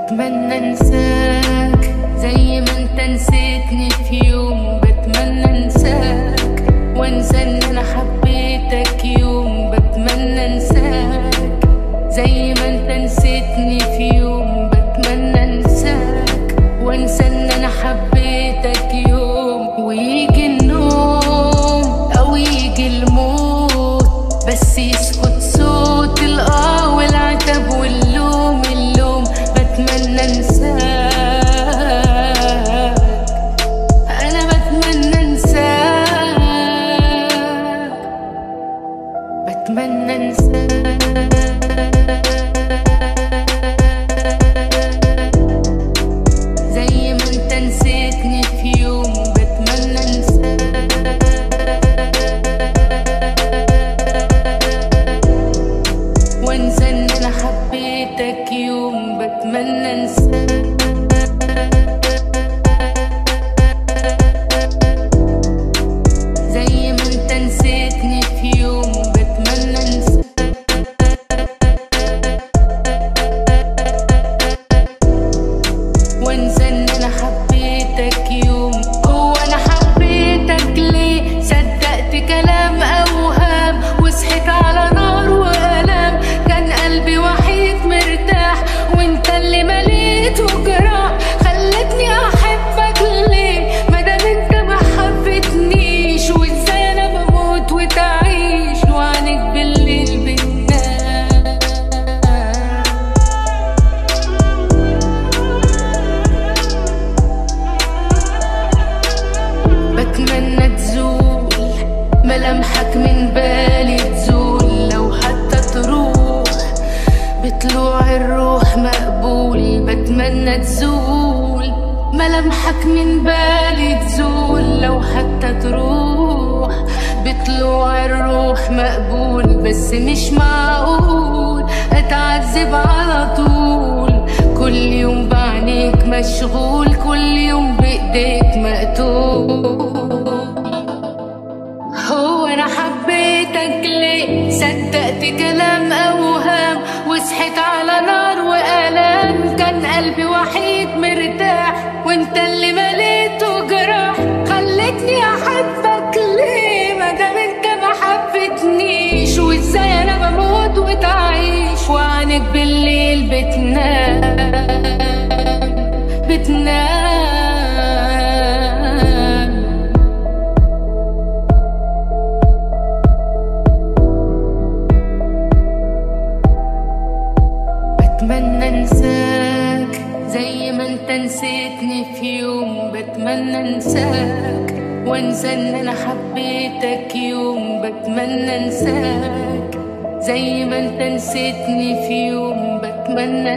بتمنى انساك زي ما انت نسيتني في يوم. بتمنى انساك وانسى ان انا حبيتك يوم. بتمنى انساك زي ما انت نسيتني في يوم. بتمنى انساك وانسى ان انا حبيتك يوم. ويجي النوم او يجي الموت بس يسكت صوت الاه والعتب واللوم اللوم. بتمنى انساك، انا بتمنى انساك، بتمنى انساك زي ما انت نسيتني في يوم. بتمنى انساك وانسى ان انا حبيتك يوم. بتمنى انساك زي ما انت نسيتني في يوم. بتمنى انساك وانسى ان انا حبيتك يوم. هو انا حبيتك ليه؟ صدقت كلام اوهام وصحيت على نار والام. كان قلبي وحيد مرتاح وانت اللي مليته جراح. خلتني احبك ليه مادام انت ما حبتنيش؟ وازاي انا بموت وتعيش وعنك بالليل بتنام. بتمنى تزول ملامحك من بالي، تزول لو حتى تروح بطلوع الروح مقبول. بتمنى تزول ملامحك من بالي، تزول لو حتى تروح بطلوع الروح مقبول. بس مش معقول اتعذب على طول، كل يوم بعينيك مشغول، كل يوم بايديك مقتول. هو انا حبيتك ليه؟ صدقت كلام اوهام وصحيت على نار والام. كان قلبي وحيد مرتاح وانت اللي مليته جراح. خلتني احبك ليه مادام انت ما حبتنيش؟ وازاي انا بموت وتعيش وعنك بالليل بتنام. بتمنى انساك زي ما انت نسيتني في يوم. بتمنى انساك وانسى ان انا حبيتك يوم. بتمنى انساك زي ما انت نسيتني في يوم. بتمنى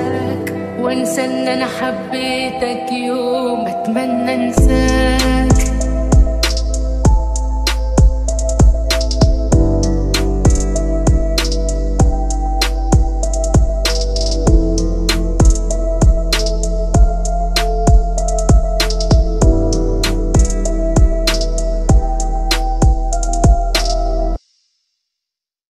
انساك وانسى ان انا حبيتك يوم. بتمنى انساك